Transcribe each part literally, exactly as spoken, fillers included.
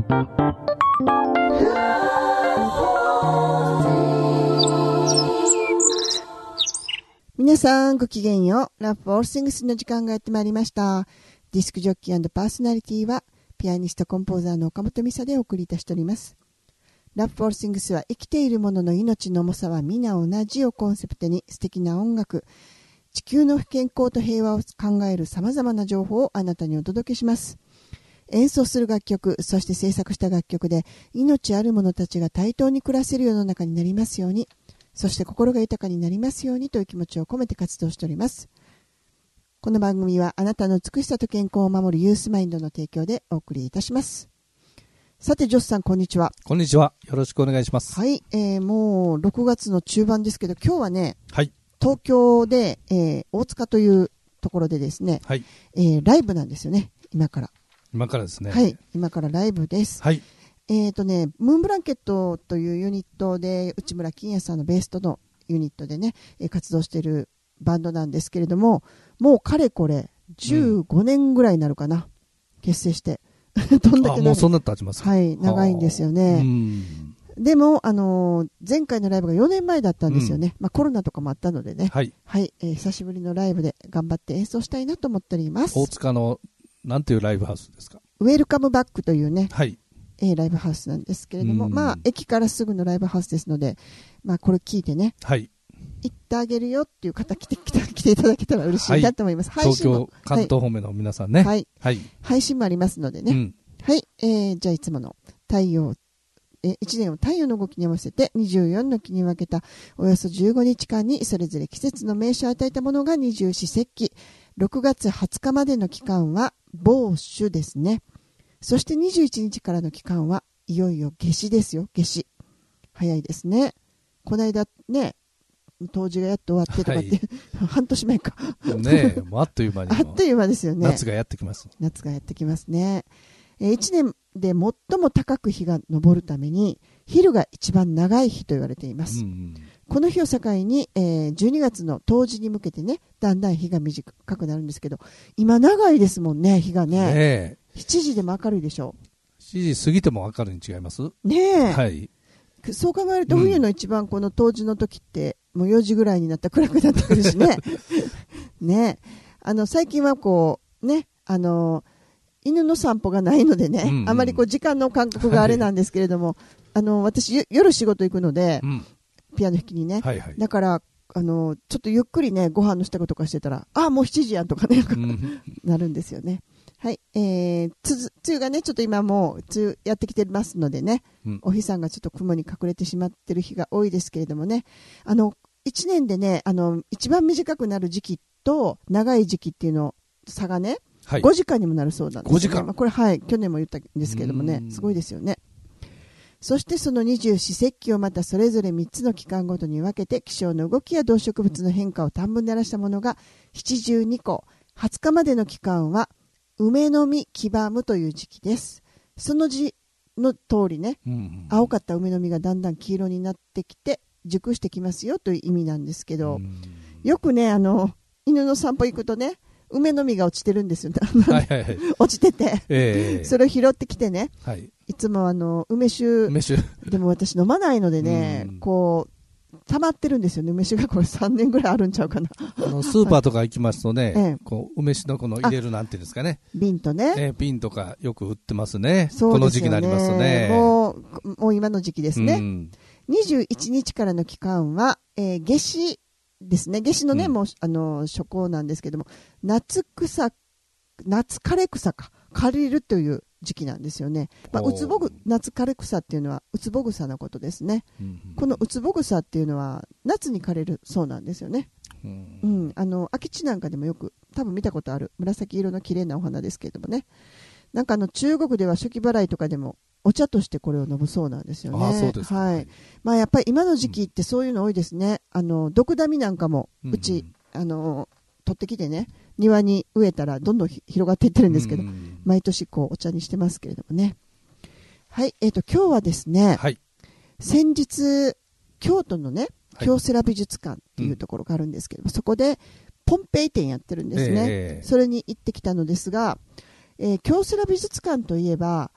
皆さんごきげんよう。ラブオールシングスの時間がやってまいりました。ディスクジョッキー&パーソナリティはピアニストコンポーザーの岡本美沙でお送りいたしております。ラブオールシングスは生きている者の命の重さは皆同じをコンセプトに素敵な音楽、地球の健康と平和を考えるさまざまな情報をあなたにお届けします。演奏する楽曲、そして制作した楽曲で命ある者たちが対等に暮らせる世の中になりますように、そして心が豊かになりますようにという気持ちを込めて活動しております。この番組はあなたの美しさと健康を守るユースマインドの提供でお送りいたします。さてジョスさん、こんにちは。 こんにちは、よろしくお願いします。 はい、えー、もうろくがつの中盤ですけど、今日はね、 はい、 東京で、えー、大塚というところでですね、 はい、 えー、ライブなんですよね。今から今からですね。 はい、今からライブです。 はい、 えーとね、ムーンブランケットというユニットで内村金也さんのベースとのユニットでね、活動しているバンドなんですけれども、もうかれこれじゅうごねんぐらいになるかな、うん、結成してどんだけあ、もうそんな経ちますか。 はい、長いんですよね。でも、あのー、前回のライブがよねんまえだったんですよね、うん、まあ、コロナとかもあったのでね、はい、はい、えー、久しぶりのライブで頑張って演奏したいなと思っております。 大塚のなんていうライブハウスですか。 ウェルカムバックというね、 はい、 えー、ライブハウスなんですけれども、まあ、駅からすぐのライブハウスですので、まあ、これ聞いてね、 はい、 行ってあげるよっていう方来て、来て、来ていただけたら嬉しいなと思います。 はい、東京、関東方面の皆さんね、 はいはい、配信もありますのでね、うん、はい、えー、じゃあいつもの太陽、えいちねんを太陽の動きに合わせてにじゅうよんの期に分けたおよそじゅうごにちかんにそれぞれ季節の名称を与えたものが二十四節気。ろくがつはつかまでの期間は某種ですね。そしてにじゅういちにちからの期間はいよいよ夏至ですよ。夏至早いですね。この間ね、冬至がやっと終わってとかって、はい、半年前かねえ、もうあっという間にあっという間ですよね。 夏がやってきます。 夏がやってきますね。えー、いちねんで最も高く日が昇るために昼が一番長い日と言われています、うん、この日を境に、えー、じゅうにがつの冬至に向けてね、だんだん日が短くなるんですけど、今長いですもんね、日が ね, ねしちじでも明るいでしょ。 しちじ過ぎても明るいに違いますねえ、 はい、 そう考えると冬の一番この冬至の時ってもうよじぐらいになったら暗くなってくるしねねえ、あの最近はこうね、あの犬の散歩がないのでね、うんうん、あまりこう時間の感覚があれなんですけれども、はい、あの私夜仕事行くので、うん、ピアノ弾きにね、はいはい、だからあのちょっとゆっくりねご飯の支度とかしてたら、あもうしちじやんとかね、うん、なるんですよね。はい、えー、つ梅雨がねちょっと今もう梅雨やってきてますのでね、うん、お日さんがちょっと雲に隠れてしまってる日が多いですけれどもね、あのいちねんでね、あの一番短くなる時期と長い時期っていうの差がね、はい、ごじかんにもなるそうなんです、ね、 ごじかん、 まあ、これはい去年も言ったんですけどもね、すごいですよね。そしてその二十四節気をまたそれぞれみっつの期間ごとに分けて気象の動きや動植物の変化を短文で表したものがななじゅうにこ、はつかまでの期間は梅の実黄ばむという時期です。その字の通りね、うんうん、青かった梅の実がだんだん黄色になってきて熟してきますよという意味なんですけど、うん、よくねあの犬の散歩行くとね梅の実が落ちてるんですよはいはい、はい、落ちてて、えー、それを拾ってきてね、はい、いつもあの梅酒、梅酒でも私飲まないのでね、こう溜まってるんですよね。梅酒がこれさんねんぐらいあるんちゃうかな。 あのスーパーとか行きますとね、ええ、こう梅酒のこの入れるなんていうんですかね、 瓶とね、 えー、瓶とかよく売ってますね。そうですよね、この時期になりますとね、 もう、もう今の時期ですね、うん、にじゅういちにちからの期間は、えー、夏至ですね。夏至のね、うん、もうあの初夏なんですけども、夏草夏枯れ草か枯れるという時期なんですよね。まあ、うつぼぐ夏枯れ草っていうのはうつぼ草のことですね、うん、このうつぼ草っていうのは夏に枯れるそうなんですよね、うんうん、あの空き地なんかでもよく多分見たことある紫色の綺麗なお花ですけれどもね、なんかあの中国では暑気払いとかでもお茶としてこれを飲むそうなんですよね。 あ、そうですか。 はい。まあ、やっぱり今の時期ってそういうの多いですね、うん、あのドクダミなんかもうち、うん、あの取ってきてね庭に植えたらどんどん広がっていってるんですけど、毎年こうお茶にしてますけれどもね。はい、えーと今日はですね、はい、先日京都のね京セラ美術館っていうところがあるんですけども、はい、そこでポンペイ展やってるんですね、えー、それに行ってきたのですが、えー、京セラ美術館といえば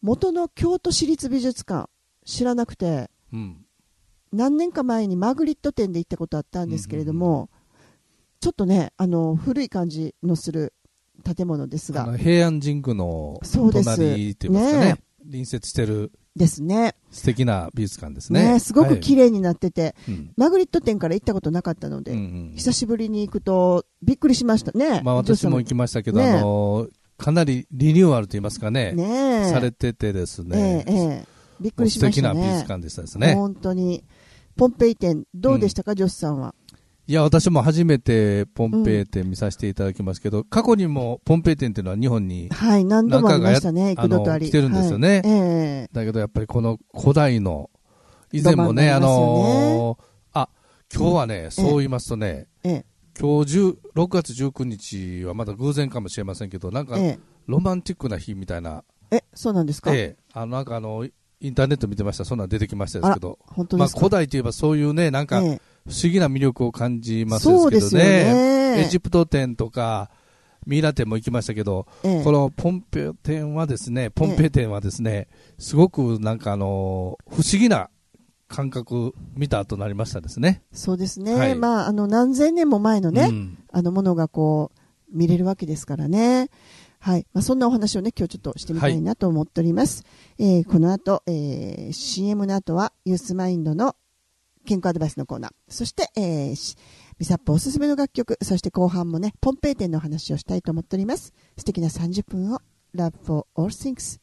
元の京都市立美術館知らなくて、うん、何年か前にマグリット展で行ったことあったんですけれども、うんうん、ちょっとねあの古い感じのする建物ですが、 あの平安神宮の隣っていいますかね、ね隣接してるですね。 素敵な美術館ですね。 ね、すごく綺麗になってて、はい、マグリット展から行ったことなかったので、うんうん、久しぶりに行くとびっくりしましたね。 まあ、私も行きましたけど、ね、あのかなりリニューアルといいますかね、ねされててですね、えーえー、びっくりしましたね。素敵な美術館でしたですね。 本当にポンペイ展どうでしたか、うん、ジョスさんは。 いや私も初めてポンペイ展見させていただきますけど、うん、過去にもポンペイ展っていうのは日本にはい何度もありましたね。 行くのとあり来てるんですよね、はいえー、だけどやっぱりこの古代の以前もね、あのー、あ今日はね、うん、そう言いますとね、えー、今日ろくがつじゅうくにちはまだ偶然かもしれませんけど、なんかロマンティックな日みたいな、 えー、そうなんですか。 えー、あのなんかあのインターネット見てました。そんな出てきましたですけど、本当ですか。まあ、古代といえばそういうねなんか、えー不思議な魅力を感じますですけどね。そうですよね。エジプト展とかミイラ展も行きましたけど、ええ、このポンペイ展はですね、ポンペイ展はですね、ええ、すごくなんかあの不思議な感覚見たとなりましたですね。 そうですね。はい、まああの何千年も前のね、うん、あのものがこう見れるわけですからね。はい。まあそんなお話をね今日ちょっとしてみたいなと思っております。はい、えー、この後、えー、シーエム の後はユースマインドの健康アドバイスのコーナー、そして、えー、ミサップおすすめの楽曲、そして後半もねポンペイ展の話をしたいと思っております。素敵なさんじゅっぷんを Love for All Things。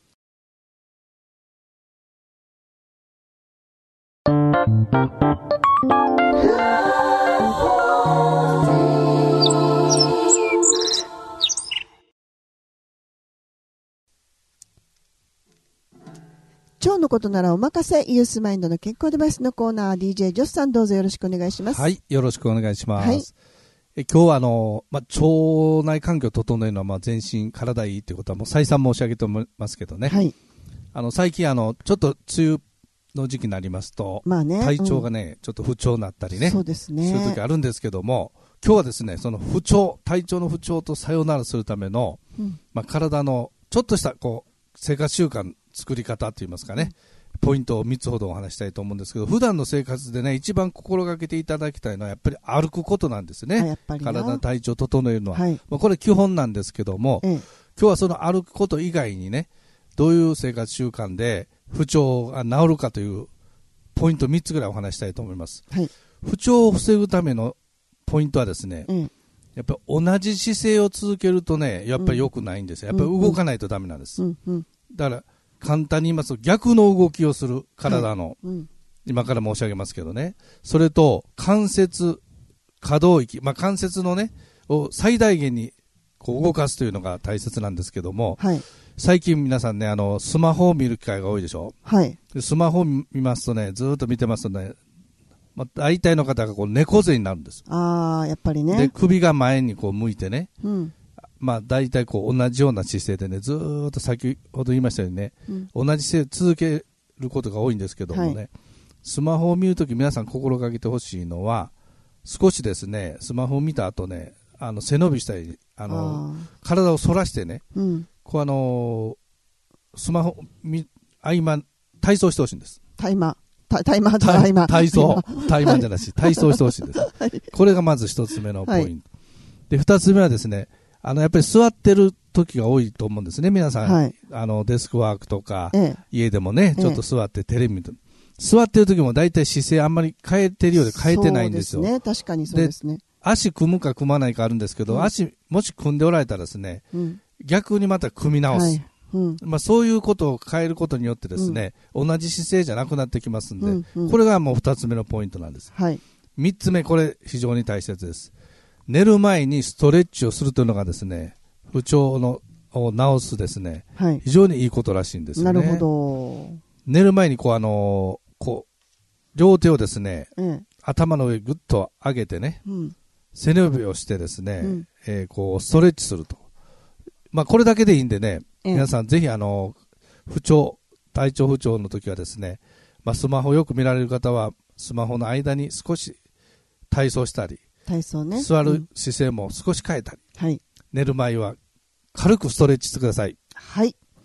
腸のことならお任せ、ユースマインドの健康アドバイスのコーナー、 ディージェー ジョスさんどうぞよろしくお願いします。 はい、よろしくお願いします。はい、え今日はあの、ま、腸内環境を整えるのはまあ全身体いいということはもう再三申し上げてますけどね、はい、あの最近あのちょっと梅雨の時期になりますと、まあね、体調がね、うん、ちょっと不調になったりね、そうですね、そういう時あるんですけども、今日はですねその不調体調の不調とさよならするための、うんまあ、体のちょっとしたこう生活習慣作り方といいますかね、うん、ポイントをみっつほどお話したいと思うんですけど、普段の生活でね一番心がけていただきたいのはやっぱり歩くことなんですね。やっぱり体の体調を整えるのは、はい、まあ、これ基本なんですけども、ええ、今日はその歩くこと以外にねどういう生活習慣で不調が治るかというポイントみっつぐらいお話したいと思います、はい、不調を防ぐためのポイントはですね、うん、やっぱり同じ姿勢を続けるとねやっぱり良くないんですよ。やっぱり動かないとダメなんです、うんうん、だから簡単に言いますと逆の動きをする体の、はいうん、今から申し上げますけどね、それと関節可動域、まあ、関節のねを最大限にこう動かすというのが大切なんですけども、はい、最近皆さんねあのスマホを見る機会が多いでしょ、はい、でスマホを見ますとねずーっと見てますとね、まあ、大体の方がこう猫背になるんです。あーやっぱりね。で首が前にこう向いてね、うんまあ、大体こう同じような姿勢でねずーっと先ほど言いましたようにね、うん、同じ姿勢続けることが多いんですけどもね、はい、スマホを見るとき皆さん心がけてほしいのは少しですねスマホを見た後ねあの背伸びしたりあの体を反らしてね、うん、こうあのスマホみ合間体操してほしいんです。タイマータイマータイマー体操タイマーじゃなし体操してほしいんです、はい、これがまず一つ目のポイント、はい、で二つ目はですねあのやっぱり座ってる時が多いと思うんですね皆さん、はい、あのデスクワークとか、ええ、家でもねちょっと座ってテレビ見て、ええ、座ってる時も大体姿勢あんまり変えてるようで変えてないんですよ。そうですね確かにそうですね。足組むか組まないかあるんですけど、うん、足もし組んでおられたらですね、うん、逆にまた組み直す、はいうんまあ、そういうことを変えることによってですね、うん、同じ姿勢じゃなくなってきますんで、うんうん、これがもう二つ目のポイントなんです、はい、三つ目これ非常に大切です。寝る前にストレッチをするというのがですね不調のを治すですね、はい、非常にいいことらしいんですよね。なるほど。寝る前にこうあのー、こう両手をですね、うん、頭の上ぐっと上げてね、うん、背伸びをしてですね、うんえー、こうストレッチすると、まあ、これだけでいいんでね、うん、皆さんぜひあの不調体調不調の時はですね、まあ、スマホをよく見られる方はスマホの間に少し体操したり体操、ね、座る姿勢も少し変えたり、うんはい、寝る前は軽くストレッチしてください。はい、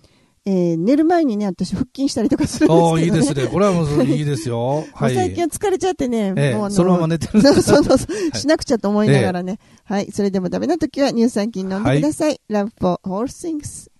えー、寝る前にね、私腹筋したりとかするんですけど、ね。 おいいですね。これはもういいですよ。 はい。最近は疲れちゃってね、 ええ、 もうあのそのまま寝てる。 そうそうそう、はい、しなくちゃと思いながらね。ええ、はい。それでもダメな時は乳酸菌飲んでください。はい、Love for all things。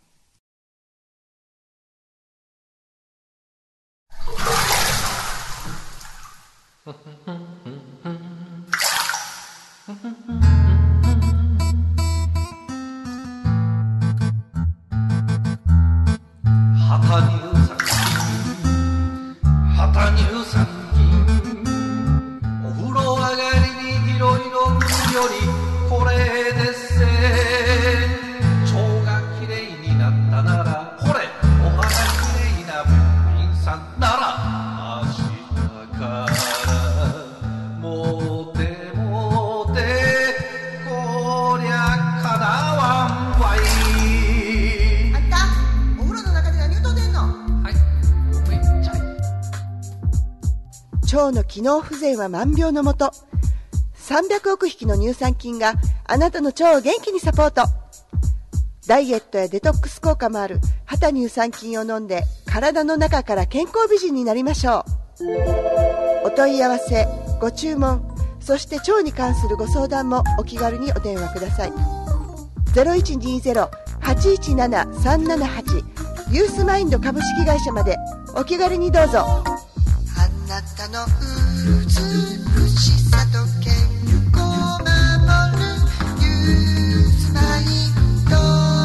腸の機能不全は万病のもと。さんびゃくおく匹の乳酸菌があなたの腸を元気にサポート。ダイエットやデトックス効果もあるハタ乳酸菌を飲んで体の中から健康美人になりましょう。お問い合わせ、ご注文、そして腸に関するご相談もお気軽にお電話ください。 ゼロいちにゼロ はちいちなな さんななはち ユースマインド株式会社までお気軽にどうぞ。あなたの美しさと健康を守るユースマインド。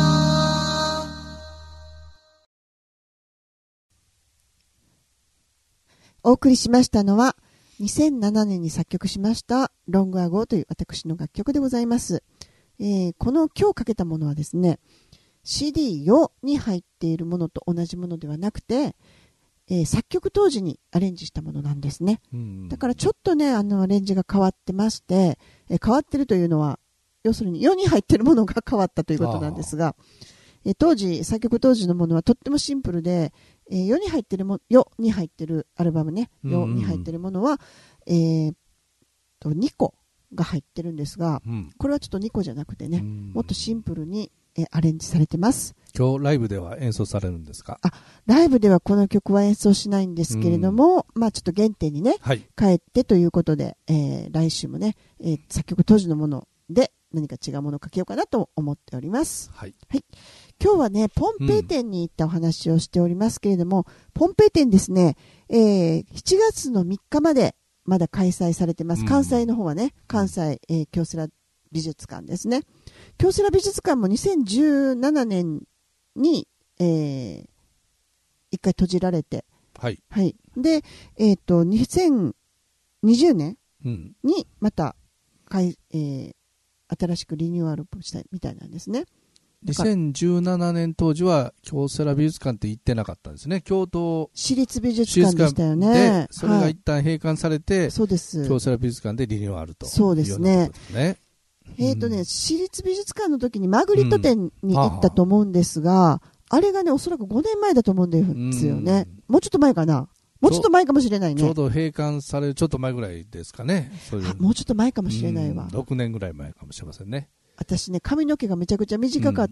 お送りしましたのはにせんななねんに作曲しましたロングアゴーという私の楽曲でございます。えー、この今日かけたものはですね シーディー 用に入っているものと同じものではなくて、えー、作曲当時にアレンジしたものなんですね。だからちょっとねあのアレンジが変わってまして、えー、変わってるというのは要するに世に入っているものが変わったということなんですが、えー、当時作曲当時のものはとってもシンプルで、えー、世に入っているも世に入っているアルバムね世に入っているものは、えー、とにこが入ってるんですが、うん、これはちょっとにこじゃなくてねもっとシンプルにえアレンジされてます。 今日ライブでは演奏されるんですか？ あ、ライブではこの曲は演奏しないんですけれども、まあちょっと原点にね、はい、帰ってということで、えー、来週もね、えー、作曲当時のもので何か違うものをかけようかなと思っております。はい。はい、今日はね、ポンペイ店に行ったお話をしておりますけれども、うん、ポンペイ店ですね、えー、しちがつのみっかまでまだ開催されてます。関西の方はね、関西、えー、京セラ美術館ですね。京セラ美術館もにせんじゅうななねんに、えー、一回閉じられて、はい。はい。で、えっと、にせんにじゅうねんにまた、かいえー、新しくリニューアルしたみたいなんですね。 にせんじゅうななねん当時は京セラ美術館って行ってなかったんですね。京都市立美術館でしたよね。 それが一旦閉館されて、はい、 そうです。 京セラ美術館でリニューアルというよそうですね。 ね。 えっとね、うん、市立美術館の時にマグリット展に行ったと思うんですが、うんははあれがね、おそらくごねんまえだと思うんですよね。もうちょっと前かな。もうちょっと前かもしれないね。 ちょうど閉館されるちょっと前ぐらいですかね。そういうあ、もうちょっと前かもしれないわ。 ろくねんぐらい前かもしれませんね。 私ね、髪の毛がめちゃくちゃ短かった、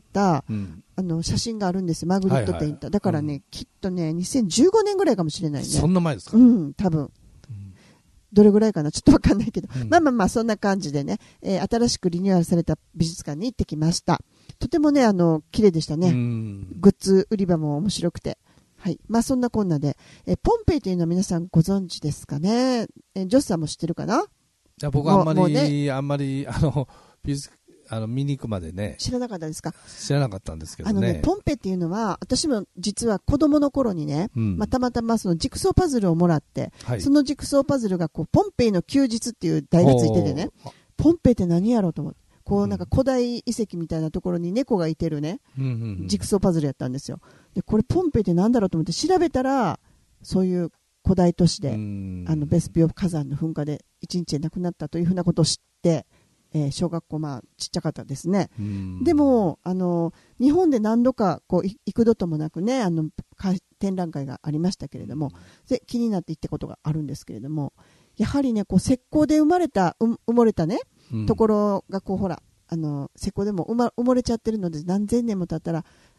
うん、あの写真があるんですよ。マグリット展行った。はいはい、だからね、うん、きっとね、にせんじゅうごねんぐらいかもしれないね。 そんな前ですか？ うん、多分。どれぐらいかなちょっとわかんないけど、うん、まあまあまあそんな感じでね、えー、新しくリニューアルされた美術館に行ってきました。とてもねあの綺麗でしたね。グッズ売り場も面白くて、はい、まあそんなこんなで、えー、ポンペイというのは皆さんご存知ですかね。えー、ジョスさんも知ってるかな？ じゃあ僕はあんまり、ね、あんまりあの美術あの見に行くまでね知らなかったですか？ 知らなかったんですけどね。 あのねポンペっていうのは私も実は子供の頃にね、うんまあ、たまたまそのジグソーパズルをもらって、はい、そのジグソーパズルがこうポンペイの休日っていう題がついててね、ポンペイって何やろうと思ってこうなんか古代遺跡みたいなところに猫がいてるね、うんうんうん、ジグソーパズルやったんですよ。でこれポンペイって何だろうと思って調べたらそういう古代都市であのベスピオ火山の噴火でいちにちで亡くなったというふうなことを知ってえー、小学校、まあ、ちっちゃかったですね。でもあの日本で何度かこう幾度ともなくねあの展覧会がありましたけれどもで気になって行ったことがあるんですけれどもやはりねこう石膏で生まれた埋もれたね、うん、ところがこうほらあの石膏でも埋、ま、埋もれちゃってるので何千年も経ったら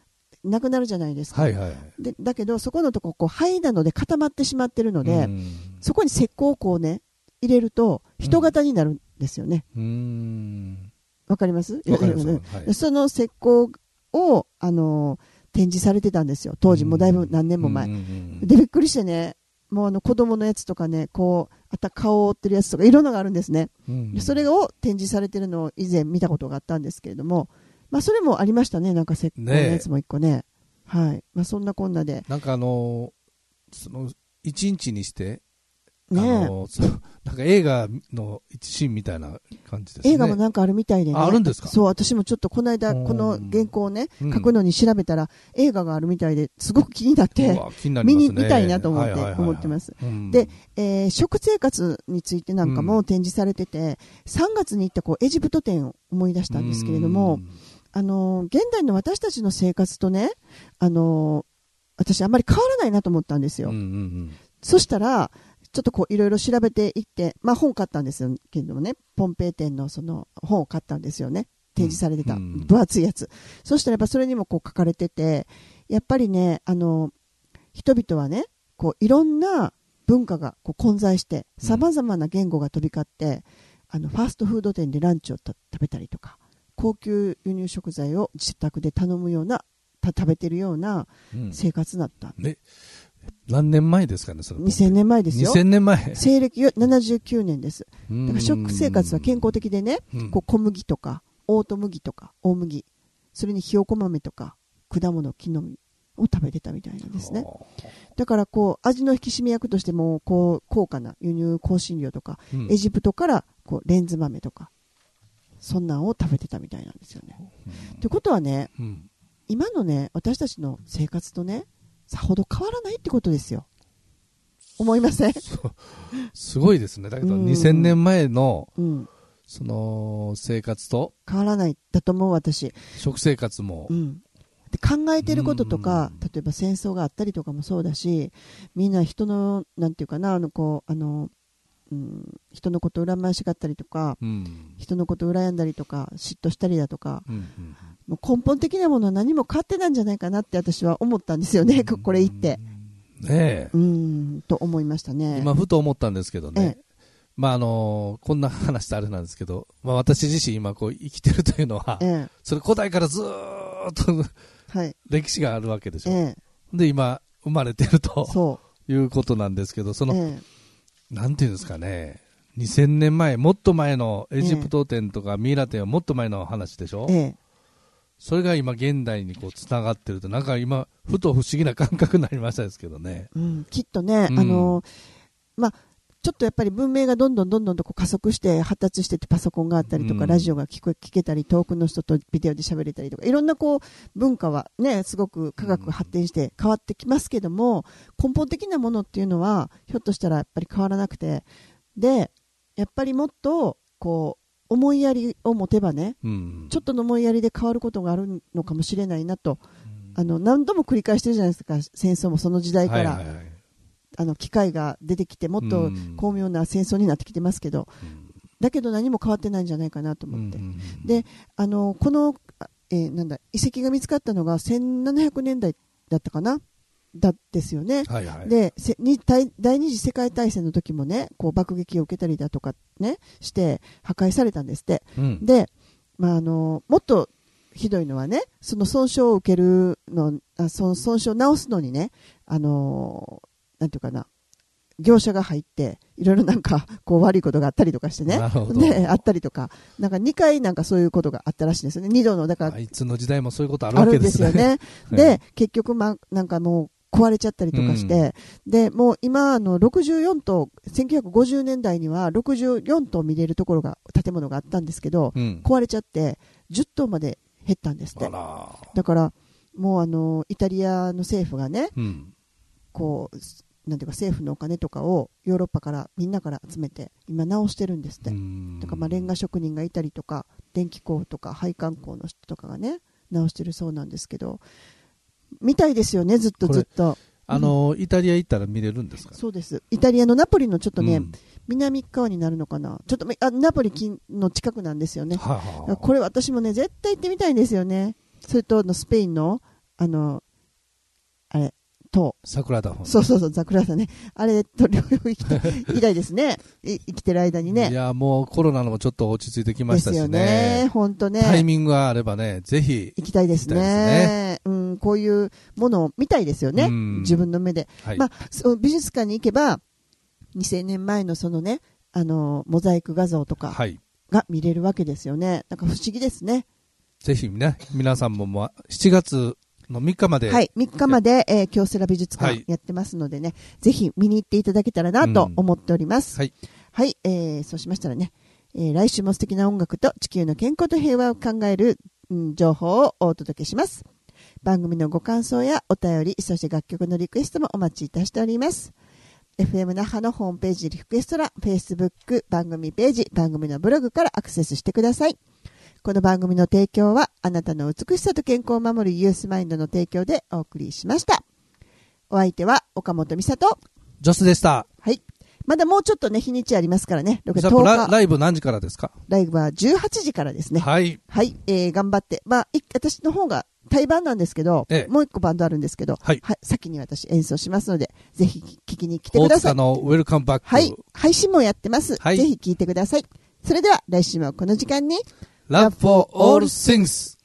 なくなるじゃないですか、 はいはい、 でだけどそこのとここう灰なので固まってしまってるので、うん、そこに石膏をこうね入れると人型になるんですよね。うーん、わかります？わかります、はい、その石膏を、あのー、展示されてたんですよ当時、もうだいぶ何年も前で、びっくりしてね、もうあの子供のやつとかね、こうあた顔を覆ってるやつとかいろんなのがあるんですね、うん、でそれを展示されてるのを以前見たことがあったんですけれども、まあ、それもありましたね、なんか石膏のやつも一個ね、はい、まあ、そんなこんなでなんかあのー、その一日にしてね、あのなんか映画の一シーンみたいな感じですね。 映画もなんかあるみたいでね。 あるんですか？ そう、私もちょっとこの間この原稿をね、うん、書くのに調べたら映画があるみたいですごく気になって、 気になりますね、 見に見たいなと思って、思ってます。うん、で、えー、食生活についてなんかも展示されてて、うん、さんがつに行ったこうエジプト展を思い出したんですけれども、あの現代の私たちの生活とね、あの私あんまり変わらないなと思ったんですよ。うんうんうん、そしたらちょっとこういろいろ調べていって、まあ、本買ったんですよけれどもね、ポンペイ店のその本を買ったんですよね、展示されてた、うん、分厚いやつ。そしたらやっぱそれにもこう書かれてて、やっぱりね、あの人々はね、こういろんな文化がこう混在してさまざまな言語が飛び交って、うん、あのファーストフード店でランチを食べたりとか、高級輸入食材を自宅で頼むような食べてるような生活だった、 うんね、何年前ですかね、それにせんねんまえですよ。 にせんねんまえ、 西暦ななじゅうきゅうねんです。だから食生活は健康的でね、こう小麦とかオート麦とか大麦、それにひよこ豆とか果物、木の実を食べてたみたいなんですね。だからこう味の引き締め役としてもこう高価な輸入香辛料とか、うん、エジプトからこうレンズ豆とかそんなんを食べてたみたいなんですよね。と、うん、いうことはね、うん、今のね私たちの生活とねさほど変わらないってことですよ。思いません？ すごいですね。だけどにせんねんまえの、うん、その生活と変わらないだと思う私。 食生活も、うん、 で考えてることとか、例えば戦争があったりとかもそうだし、みんな人のなんていうかな、あのこうあの、うん、人のことを恨ましがったりとか、うん、人のことを羨んだりとか嫉妬したりだとか、うんうん、もう根本的なものは何も変わってないんじゃないかなって私は思ったんですよね、これ言ってねえ、 うんと思いましたね。 今ふと思ったんですけどね、ええ、まああのこんな話ってあれなんですけど、まあ、私自身今こう生きてるというのは、ええ、それ古代からずーっと、はい、歴史があるわけでしょ、ええ、で今生まれてるとそういうことなんですけど、その、ええ、なんていうんですかね、にせんねんまえ、もっと前のエジプト展とかミイラ展はもっと前の話でしょ、ええ、それが今現代にこうつながってると、なんか今ふと不思議な感覚になりましたですけどね、 うん、きっとね、うん、あのまあちょっとやっぱり文明がどんどんどんどんとこう加速して発達してて、パソコンがあったりとか、うん、ラジオが聞こ聞けたり、遠くの人とビデオで喋れたりとか、いろんなこう文化はねすごく科学が発展して変わってきますけども、根本的なものっていうのはひょっとしたらやっぱり変わらなくて、でやっぱりもっとこう思いやりを持てばね、うん、ちょっとの思いやりで変わることがあるのかもしれないなと、うん、あの何度も繰り返してるじゃないですか、戦争もその時代から、はいはいはい、あの機会が出てきてもっと巧妙な戦争になってきてますけど、うん、だけど何も変わってないんじゃないかなと思って、うん、であのこの、えー、なんだ遺跡が見つかったのがせんななひゃくねんだいだったかなだですよね、はいはい、でに第二次世界大戦の時もねこう爆撃を受けたりだとかねして破壊されたんですって、うん、で、まあ、あのもっとひどいのはね、その損傷を受けるの、あその損傷を直すのにね、あのなんていうかな、業者が入っていろいろなんかこう悪いことがあったりとかしてね、であったりとか、なんかにかいなんかそういうことがあったらしいんですよね。にどのだからあいつの時代もそういうことあるわけですね。あるんですよね。 で、 はい、 結局まなんかもう壊れちゃったりとかして、うん、でもう今あのろくじゅうよんとう、せんきゅうひゃくごじゅうねんだいにはろくじゅうよんとう見れるところが建物があったんですけど、うん、壊れちゃってじゅっとうまで減ったんですって。だからもうあのイタリアの政府がね、うん、こうなんていうか政府のお金とかをヨーロッパからみんなから集めて今直してるんですって。だからまあレンガ職人がいたりとか電気工とか配管工の人とかがね直してるそうなんですけど、見たいですよね、ずっとずっと。 あの、うん、イタリア行ったら見れるんですか？ そうです。イタリアのナポリのちょっとね、うん、南側になるのかな、ちょっとあナポリの近くなんですよね、はあはあ、これ私もね絶対行ってみたいんですよね。それとのスペインのあの、あれ、と、 桜田本。 そうそうそう、桜田ね。あれ、と療養行きたいたいですね。生きてる間にね。 いや、もうコロナのもちょっと落ち着いてきましたしね。 ですよね。本当ね。 タイミングがあればね、ぜひ。 行きたいですね。ですね。うん、こういうものを見たいですよね。自分の目で。はい、まあ、そ美術館に行けば、にせんねんまえのそのね、あの、モザイク画像とかが見れるわけですよね。なんか不思議ですね。 ぜひね、皆さんももうしちがつのみっかまで。 はい、みっかまで、えー、京セラ美術館やってますのでね、はい、ぜひ見に行っていただけたらなと思っております。うん、はい。はい、えー、そうしましたらね、えー、来週も素敵な音楽と地球の健康と平和を考える、うん、情報をお届けします。番組のご感想やお便り、そして楽曲のリクエストもお待ちいたしております。エフエム 那覇のホームページリクエスト欄、Facebook 番組ページ、番組のブログからアクセスしてください。この番組の提供はあなたの美しさと健康を守るユースマインドの提供でお送りしました。お相手は岡本美里、 ジョスでした。 はい。まだもうちょっとね、日にちありますからね。 ろくがつとおかライブ何時からですか？ ライブはじゅうはちじからですね。 はい。 はい。えー、頑張って。まあ、私の方が対バンなんですけど、ええ、もう一個バンドあるんですけど、はい。はい、先に私演奏しますので、ぜひ聞きに来てください。 大塚のウェルカムバック。 はい。配信もやってます。はい。ぜひ聞いてください。それでは来週もこの時間に、 Love for all things